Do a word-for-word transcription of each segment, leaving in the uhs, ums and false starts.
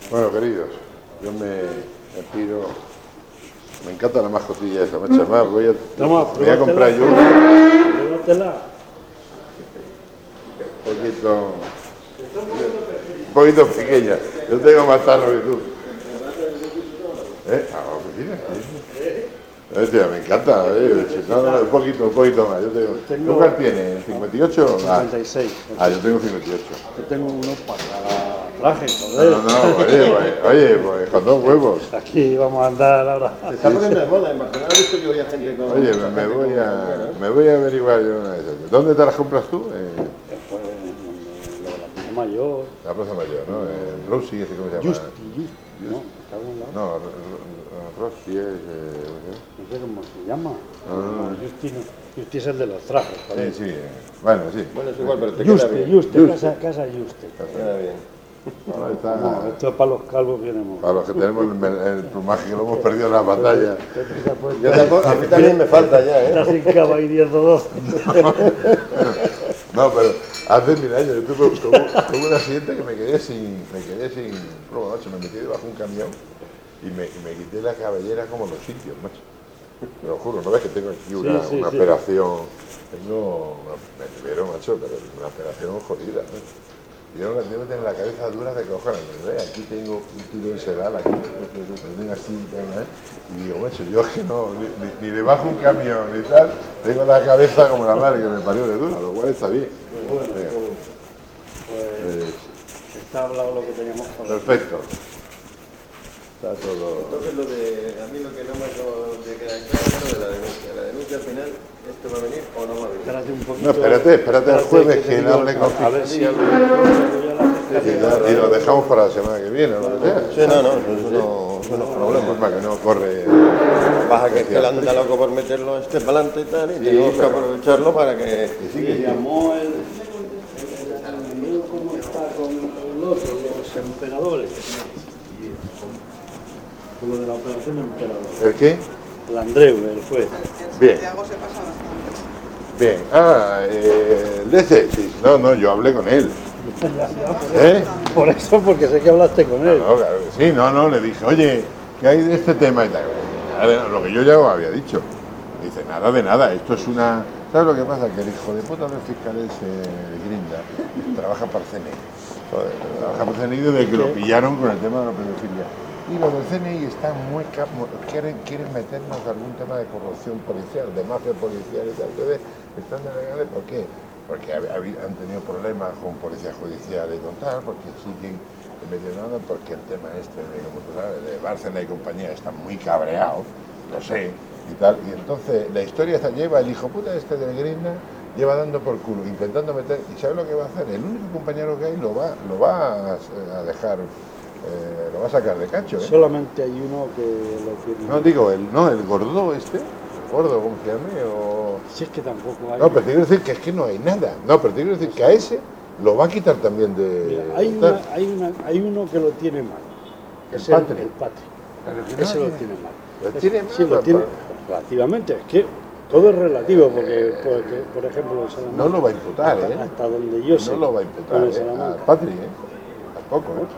Bueno, queridos, yo me, me pido. Me encanta la mascotilla esa, macho. Más, voy a, Toma, me voy a comprar yo una. Pruébatela. Un poquito. Un poquito pequeña. Yo tengo más sano que tú. ¿Eh? Ah, pues mira, sí. Hostia, me encanta, eh. No, no, un poquito, un poquito más. Yo tengo. Tengo- ¿Tú cuál tienes? ¿cincuenta y ocho? Ah, cincuenta y seis. ah, yo tengo cincuenta y ocho. Yo tengo uno para traje, No, joder. no, no, oye, pues, oye, pues con dos huevos. Aquí vamos a andar ahora. Se está poniendo de moda. En Barcelona he visto que voy a gente con... Oye, me, me voy a, me voy a averiguar yo una de esas. ¿Dónde te las compras tú? En Pues, en lo de la Plaza Mayor. la Plaza Mayor, ¿no? En Rossi, ¿ese cómo se llama? Justi, Justi. No, está a un lado. No, R- R- Rossi es... Eh, No sé cómo se llama. Ah. No, Justi no. Justi es el de los trajes, sí, joder. sí, bueno, sí. Bueno, es igual, pero te queda Juste, bien. Juste, Juste. casa, casa Juste. Queda bien. Ahora está... No, esto es para los calvos que tenemos. Para los que tenemos el, el plumaje que lo hemos perdido en la batalla. Yo tampoco, a mí también me falta ya, ¿eh? Estás sin cava y diez o doce. No, pero hace mil años yo tuve, tuve, tuve un accidente que me quedé sin, me quedé sin prueba, macho. Me metí debajo de un camión y me, y me quité la cabellera como los sitios, macho. Te lo juro, no ves que tengo aquí una, Sí, sí, una sí. operación, tengo, una, me tuvieron, macho, pero una operación jodida, ¿no? Y yo no tengo que tener la cabeza dura de cojones, ¿no? Aquí tengo un tiro en sedal, aquí tengo así, ¿no? Y digo, macho, yo es que no, ni, ni, ni debajo un camión ni tal, tengo la cabeza como la madre que me parió de dura, lo cual está bien. Venga. Pues está hablado lo que teníamos que hablar. Perfecto. Está todo. Entonces, lo de, a mí lo que no me acabo de quedar claro es lo de la denuncia. La denuncia al final, ¿esto va a venir o no va a venir? Espérate un poquito. No, espérate, espérate el jueves te que digo, hable con a ver si algo. Y lo dejamos para la semana que viene, o lo que sea. Sí, no, no, eso no, eso no es problema. Para que no corre. Baja que es que él anda loco por meterlo este para adelante y tal, y tenemos que aprovecharlo para que... Me llamó el, el amigo cómo está con el otro, los emperadores. Con lo de la operación emperador. ¿El qué? El Andreu, el juez. Bien. Bien. Ah, eh, el de ese, sí. No, no, yo hablé con él. ¿Eh? Por eso, porque sé que hablaste con él. No, claro que sí, no, no, le dije, oye, ¿qué hay de este tema y tal? Nada de- Lo que yo ya os había dicho. Dice, nada de nada, esto es una... ¿Sabes lo que pasa? Que el hijo de puta del fiscal ese de Grinda trabaja para el C N I. Joder, trabaja para el C N I desde que lo pillaron con el tema de la pedofilia. Y los del C N I están muy... cap- quieren, quieren meternos algún tema de corrupción policial, de mafia policial y tal. Entonces, están delegales, ¿por qué? Porque ha- ha- han tenido problemas con policía judicial y con tal, porque siguen mencionando, porque el tema este, de, como tú sabes, de Bárcena y compañía están muy cabreados, lo sé, y tal. Y entonces la historia esta lleva, el hijo puta este del Grinda, lleva dando por culo, intentando meter, y ¿sabes lo que va a hacer? El único compañero que hay lo va, lo va a, a dejar, eh, lo va a sacar de cacho, ¿eh? Solamente hay uno que lo firma. No, digo, el, no, el gordo este, gordo, ¿cómo se llame? O... Si es que tampoco hay. No, pero te quiero decir que es que no hay nada. No, pero te quiero decir que a ese lo va a quitar también de... Mira, hay, tal. una, hay, una, hay uno que lo tiene mal. El Es el, Patri. el Patri. Pero que no Ese lo tiene- tiene mal. ¿Lo Es- tiene mal, Sí, lo papá? tiene relativamente. Es que todo es relativo, porque, porque, por ejemplo, en Salamanca, No lo va a imputar, hasta, ¿eh? hasta donde yo sé. No lo va a imputar, con el ¿eh? Salamanca. Al Patri, ¿eh? Tampoco, ¿eh?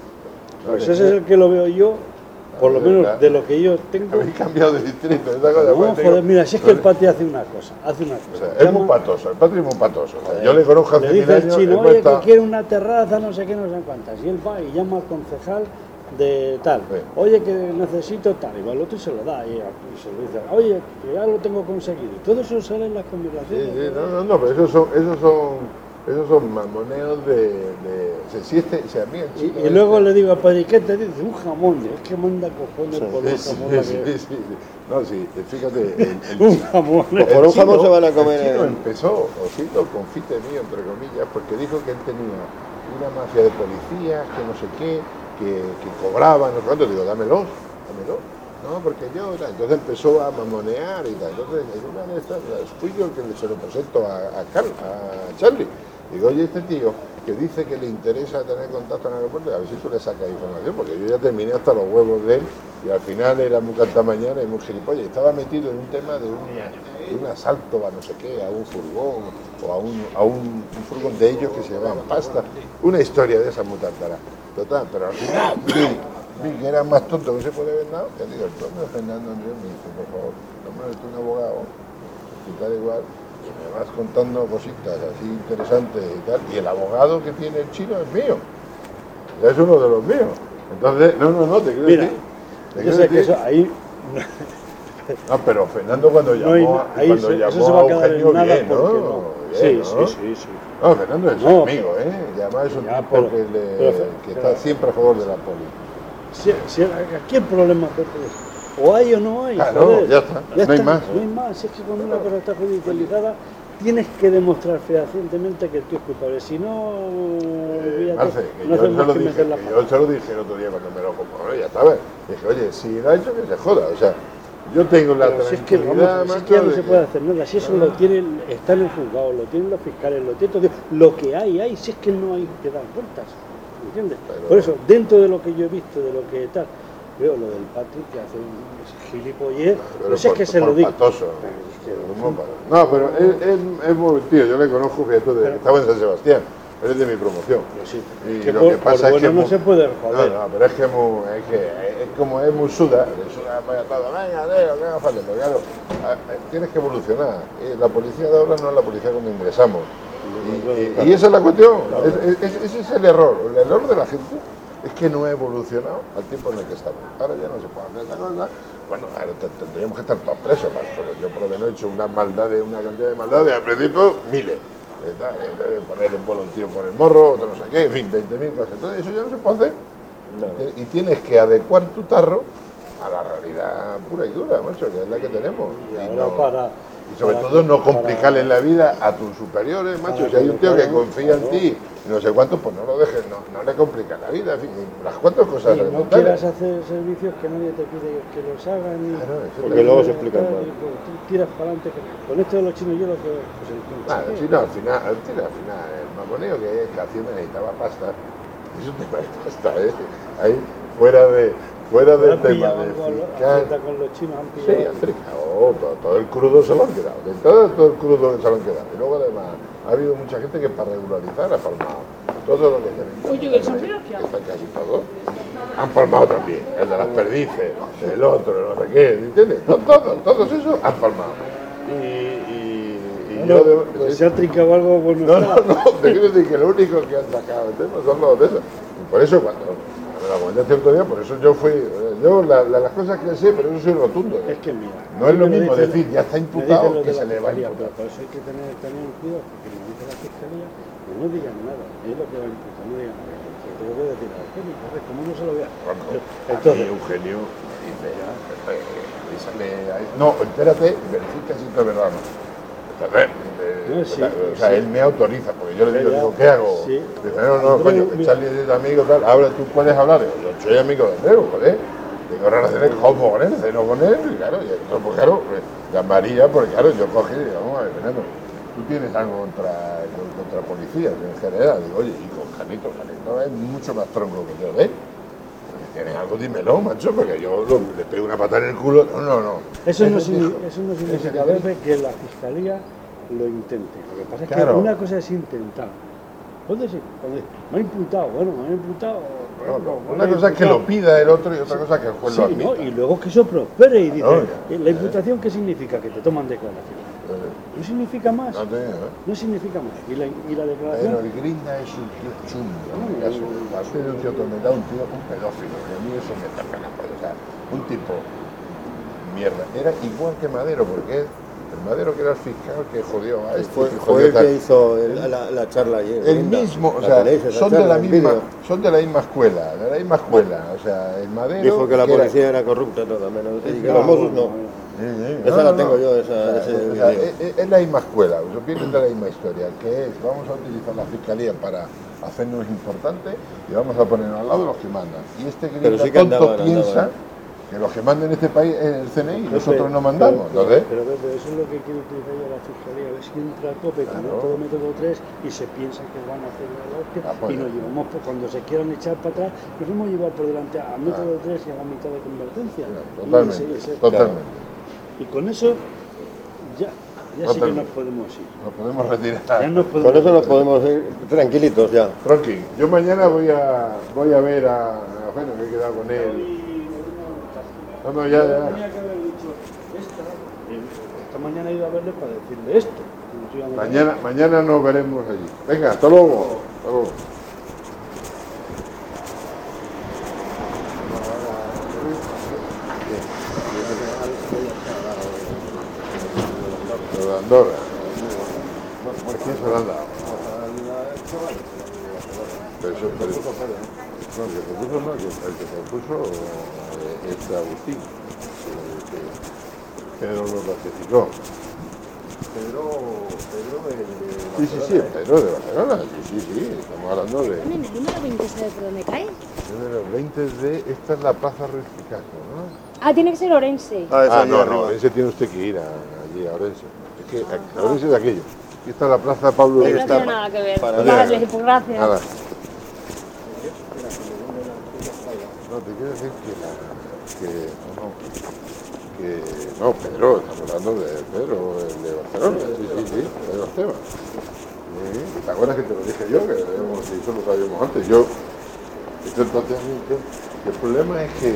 Pues ese es el que lo veo yo, por lo menos Claro. de lo que yo tengo. Habéis cambiado de distrito, esa cosa. No, pues, tengo- joder, mira, si es que el Patri hace una cosa, hace una O cosa. sea, es muy Llama- patoso, el Patri es muy patoso. O sea, yo le conozco hace le mil dice el años. chino, hemos oye, estado- que quiere una terraza, no sé qué, no sé cuántas. Y él va y llama al concejal de tal. Sí. Oye, que necesito tal. Y va el otro y se lo da. Y, y se lo dice, oye, que ya lo tengo conseguido. Y todo eso sale en las Sí, conversaciones. sí, no, no, no, pero esos son, esos son, esos son mamoneos de, de o sea, si este, si a mí el Y, chico y luego este- le digo, ¿pero y qué te dice? Un jamón. Es que manda cojones por un Sí, sí, jamón. la sí, que- sí, sí. No, sí, fíjate, el, el Un jamón. Pues por un chino- jamón se van a comer El chino en- empezó, osito, confite mío, entre comillas, porque dijo que él tenía una mafia de policías, que no sé qué, que, que cobraban, no sé cuánto. Digo, dámelo, dámelo. No, porque yo, tal. Entonces empezó a mamonear y tal. Entonces, en una de estas, fui yo el que se lo presento a, a, Carl, a Charlie. Digo, oye, este tío que dice que le interesa tener contacto en el aeropuerto, a ver si tú le sacas información, porque yo ya terminé hasta los huevos de él y al final era muy cantamañana y muy gilipollas. Estaba metido en un tema de un, de un asalto a no sé qué, a un furgón o a un, a un, un furgón de ellos que se llamaban Pasta. Una historia de esa muy tartara. Total, pero al final vi, vi que era más tonto que se puede haber dado. Te digo, el propio Fernando Andrés me dice, por favor, tómate un abogado y tal igual, y me vas contando cositas así interesantes y tal, y el abogado que tiene el chino es mío, ya es uno de los míos. Entonces, no, no, no, te quiero Mira, decir. Te yo quiero sé que decir- eso ahí No, pero Fernando cuando no hay- llamó, ahí cuando se- llamó eso se va a a quedar en Eugenio, nada bien, ¿no? porque no. Bien, Sí, ¿no? sí, sí, sí. No, Fernando es No, amigo, ¿eh? Y además es un Ya, tipo pero- que, le- pero- que pero- está siempre a favor de la poli. Si, si, aquí el problema Pepe, es, o hay o no hay. Claro, joder. ya está, no hay más. No hay más. Si es que cuando una cosa está judicializada, tienes que demostrar fehacientemente que tú es culpable. Si no, olvídate, Marce, que no yo, se hacemos lo que dije, meter la que pata. yo se lo dije el otro día cuando me lo compró, ya sabes. Dije, oye, si lo ha hecho, que se joda. O sea, yo tengo la Pero si es que, tranquilidad, vamos, si es macho, que ya no de se que- puede hacer nada, si eso lo tienen, está en el juzgado, lo tienen los fiscales, lo tiene todo, lo que hay, hay, si es que no hay que dar vueltas, ¿entiendes? Pero- Por eso, dentro de lo que yo he visto, de lo que tal, veo lo del Patrick que hace un gilipollez, Pero no sé es por- que se por lo digo. patoso. Pero es que- ¿Cómo para? No, pero es, es, es muy tío, yo le conozco, fíjate, de que estaba en San Sebastián, él es de mi promoción. Pero sí, Y que lo por, que pasa por es bueno que no mu- se puede No, joder. no, pero es que, mu- es que es como es muy suda, le suda vaya todo, venga, Leo, que haga falta, pero claro, a- a- tienes que evolucionar. Eh, La policía de ahora no es la policía cuando ingresamos. Y, y- y esa es la cuestión, es- es- ese es el error, el error de la gente es que no ha evolucionado al tiempo en el que estamos. Ahora ya no se puede hacer esta cosa. Bueno, ahora te- tendríamos que estar todos presos, más, pero yo por lo menos he hecho una maldad de una cantidad de maldades, al principio miles. Eh, tal, eh, Poner un bolo a un tío por el morro, otro no sé qué, en fin, veinte mil cosas. Entonces eso ya no se puede hacer. Y tienes que adecuar tu tarro a la realidad pura y dura, macho, que es la que tenemos. Y Y, ahora no- para- y sobre para- todo no para- complicarle la vida a tus superiores, macho. para Si hay un tío que colocar- confía en claro. ti y no sé cuánto, pues no lo dejes, no, no le compliques la vida. En fin, las cuantas cosas Y no elementales. quieras hacer servicios que nadie te pide que los hagan. Y, Claro, eso es Porque la- luego se explican tal, mal. y pues tú tiras para adelante. Con esto de los chinos yo lo que... Pues el, Nada, si no, al final, al final, al final, el mamoneo que es que Hacienda necesitaba pasta, es un tema de pasta, ¿eh? Ahí, fuera de, fuera del ¿Han tema pillado de algo a lo- fiscal. Hacienda con los chinos? ¿Han Sí, pillado? han tricado, todo, todo el crudo se lo han quedado, de todo, todo el crudo se lo han quedado. Y luego además ha habido mucha gente que para regularizar ha palmado todo lo que tienen. Oye, que son feos, ¿qué hago? Están casi todos. Han palmado también, el de las perdices, el otro, no sé qué, ¿entiendes? Todos, todos esos han palmado. Y, y, y Bueno, yo de- pues sí. se ha trincado algo bueno. No, está. no, no, te quiero decir que lo único que han sacado el tema son los de esos. Y por eso cuando me lo comentaste el otro día, por eso yo fui, eh, yo la- la- las cosas que sé, pero eso soy rotundo. ¿eh? Es que mira. No es lo me mismo dice- decir, ya está me imputado, dicen los que de se la le va a fiscalía, imputar. pero por eso hay que tener también cuidado, porque me dice la fiscalía que no digan nada, es lo que va a imputar, no digan nada. Que tengo que decir a Eugenio, entonces, ¿cómo no se lo voy a...? Bueno, a mí Entonces, Eugenio dice, eh, avísale a él. No, espérate, verifica si esto es verdad o no. Entonces, eh, No, sí, o sea, sí. él me autoriza, porque yo le digo, Ya, digo, ¿qué hago? sí. Dice, no, no, Hombre, coño, que mira. Charlie es amigo, tal, ahora tú puedes hablar. Digo, yo soy amigo de Nero, joder. Tengo relaciones como con él, ceno con él, y claro, y entonces, pues claro, pues, llamaría, porque claro, yo cogí y digo, vamos a ver, Fernando, tú tienes algo contra, contra policías en general. Digo, oye, y con Janito, Janito es mucho más tronco que yo, ¿ves? ¿Tienes algo? Dímelo, macho, porque yo lo- le pego una patada en el culo. No, no, no. eso no, Ese signi- dijo- eso no ese significa dijo- Pepe, que la fiscalía lo intente. Lo que pasa es Claro. que una cosa es intentar. ¿Dónde sí? ¿Dónde? Me ha imputado, bueno, me ha imputado. Bueno, bueno, no, me una ha cosa es que lo imputado. pida el otro y otra cosa es que el juez Sí, lo ¿no? admita. Y luego que eso prospere y dice, Claro, ya. ¿y ¿la imputación qué significa? Que te toman declaración. Eh, No significa más. No te digo, ¿eh? No significa más. ¿Y la, y la Pero declaración? el grinda es un tío chungo, en mi caso. Así de un tío que me da un tío, un pedófilo, que a mí eso me toca la polla. O sea, un tipo, mierda. Era igual que Madero, porque el Madero que era el fiscal que jodió a este. Fue, que fue jodió el tal. que hizo el- la, la charla ayer. El Linda. mismo, o La sea, tenéis, esa son de charla la en misma, vídeo. son de la misma escuela, de la misma escuela. O sea, el Madero. Dijo que la era- policía era corrupta toda, menos y que No, los Mossos no, no. no. Sí, sí, Esa no, la no, tengo no. yo, esa- O sea, ese o sea, vídeo. es, es la misma escuela, los vienen de la misma historia, que es, vamos a utilizar la fiscalía para hacernos importantes y vamos a ponernos al lado de los que mandan. Y este Pero gringo sí que tonto andaban, piensa andaban. que los que mandan en este país es el C N I y nosotros Pepe, no mandamos. Pero, Entonces, pero, Pepe, eso es lo que quiere utilizar ya la fiscalía. A ver si entra a tope con Claro. todo método tres y se piensa que van a hacer la hostia. Ah, pues y nos ya. llevamos, por, cuando se quieran echar para atrás, nos hemos llevado por delante a método tres y a la mitad de convergencia. mira, Y totalmente, ese- ese- totalmente. Y con eso ya Ya no sí que te- nos podemos ir. Nos podemos retirar. Ya nos podemos Con eso nos podemos ir tranquilitos ya. Tranqui, yo mañana voy a voy a ver a, a bueno, que he quedado con él. No, no, ya, ya. Tenía que haber dicho esta. eh, Esta mañana he ido a verle para decirle esto. que nos íbamos a- Mañana, mañana nos veremos allí. Venga, hasta luego. Hasta luego. Lo de Andorra. ¿Por quién se lo han dado? Pero eso, pero, no, el que se puso no, el que el que se puso eh, es Agustín. que- que Pedro lo ratificó. Pedro, Pedro de... Sí, sí, sí, Pedro de Barcelona. Sí, sí, sí. Estamos hablando de, ¿En el número veinte sabe por dónde cae? de los veinte de. Esta es la Plaza Respicazo, ¿no? Ah, tiene que ser Orense. Ah, eso Ah, allí no, arriba. no, ese tiene usted que ir a, allí a Orense. Es que a, a Orense es de aquello. Aquí está la Plaza Pablo No de tiene está nada que ver. para Vale, allá. pues gracias. Nada. No, te quiero decir que la. que. no, no. Que. No, Pedro, estamos hablando de Pedro, el de Barcelona. Sí, sí, sí, Pedro Esteban. Sí, ¿te acuerdas que te lo dije yo? Que debemos, que eso lo sabíamos antes. Yo. Esto el planteamiento. El problema es que.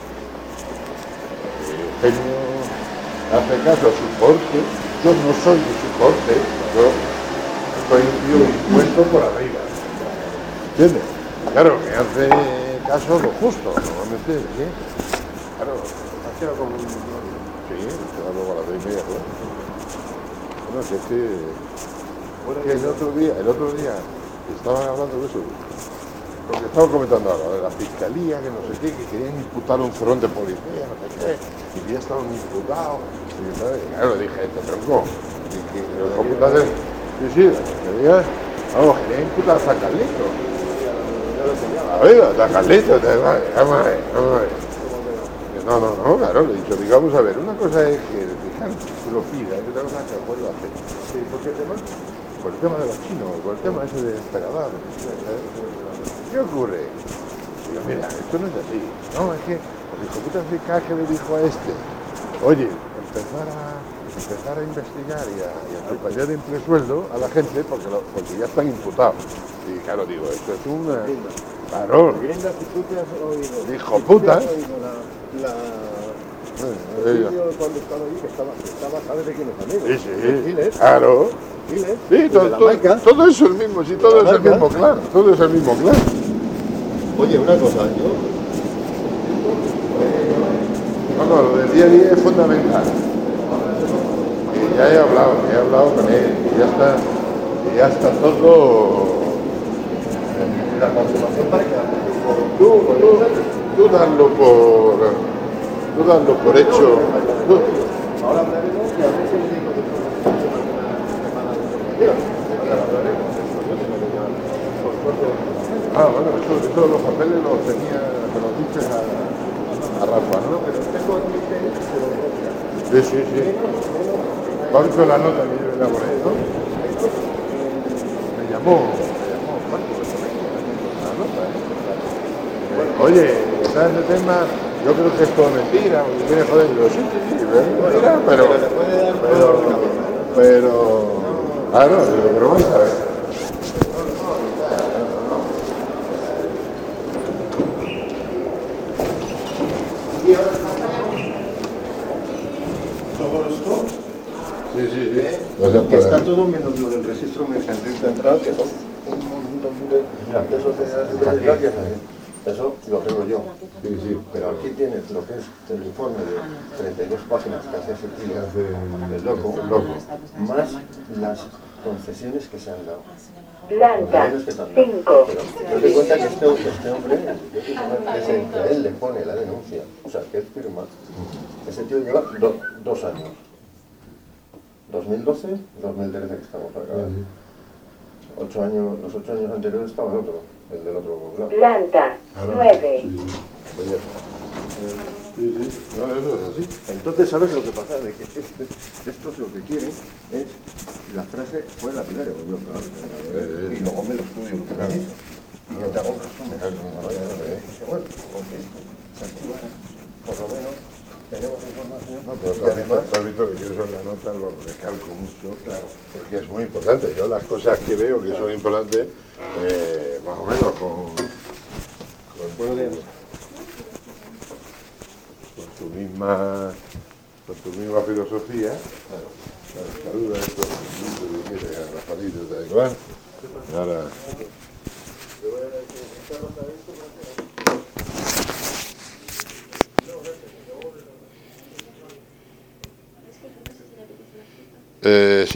eh, Eugenio hace caso a su corte. Yo no soy de su corte. Yo soy un tío impuesto por arriba. ¿Entiendes? Claro, me hace caso lo justo, normalmente, ¿sí? Claro, ha quedado como un... Sí, queda luego a las seis y media, ¿no? Bueno, que es que... que el otro día, el otro día, estaban hablando de eso, lo que estamos comentando ahora, de la fiscalía, que no sé qué, que querían imputar un cerrón de policía, no sé qué, y que ya estaban imputados, y ¿sabes? Y claro, dije, este tronco, y que los computadores, sí, sí, que digas, vamos, querían imputar a Carlito. Oiga, a Carlito, vamos a ver, vamos a ver. No, no, no, claro, le he dicho, digamos, a ver, una cosa es que el fiscal se lo pida, y otra cosa es que el juez lo hace. Sí, ¿por qué tema? Por el tema de los chinos, por el tema ese de emperador. ¿Qué ocurre? Digo, mira, esto no es así. No, es que el hijo puta fiscal que le dijo a este, oye, empezar a, empezar a investigar y a, y a suspender entre sueldo a la gente porque, lo, porque ya están imputados. Y claro, digo, esto es un... Claro, Viendo si tú te has oído... hijo puta. ¿Te has oído la... la... Eh, el eh, vídeo cuando estaba allí, que estaba, que estaba, ¿sabes de quién es amigo? Sí, sí, De Giles, claro. Giles, Sí, de todo, la todo, marca. todo es el mismo, sí, todo la es el marca. mismo clan, todo es el mismo clan. Oye, una cosa, yo... No, no, lo del día a día es fundamental. Y ya he hablado, ya he hablado con él, y ya está, y ya está todo... La continuación para que... Tú, tú, tú darlo por... Tú darlo por hecho... Tú, Ahora hablaremos y a ver si el digo de ah, bueno, eso, eso los papeles los tenía, se los dices a, a Rafa, ¿no? Sí, sí, sí. ¿Cuál fue la nota que yo le elaboré, no? Me llamó, me llamó Marco, la nota, ¿eh? Oye, ¿sabes ese tema? Yo creo que es todo mentira, porque viene joder, digo, sí, sí, sí, es mentira, pero... Pero... Pero... Claro, pero vamos a ver. Sí, sí, sí. O sea, Que pues, está todo menos lo del registro mercantil central, que son un montón de, de sociedades veterinarias. Eso lo tengo yo. sí, sí. Pero aquí tienes lo que es el informe de treinta y dos páginas que hace ese tío, el loco, Loco. más las concesiones que se han dado. Planta Los que te han dado. cinco. Pero te cuenta que este, este hombre, es el que a él le pone la denuncia, o sea, que él firma, ese tío lleva do- dos años. dos mil doce, dos mil trece que estamos acá. Ocho años, los ocho años anteriores estaba el otro, el del otro lado. Planta nueve. Oye, sí, sí. No, eso es así. Entonces, ¿sabes lo que pasa? De que este- estos lo que quieren es la frase fue lapidario, pues yo, claro, y luego me lo estudio. Y ya te hago un resumen. Dice, bueno, porque se activa, por lo menos, tenemos información. No, pero tú y has visto, además, tú has visto que yo eso en la nota lo recalco mucho, claro, porque es muy importante. Yo las cosas que veo que son importantes, eh, más o menos con, con, tu, con tu misma con tu misma filosofía, claro, claro, saluda esto, que quieres, a Rafaelito, ¿te acuerdas? Ahora. Eh,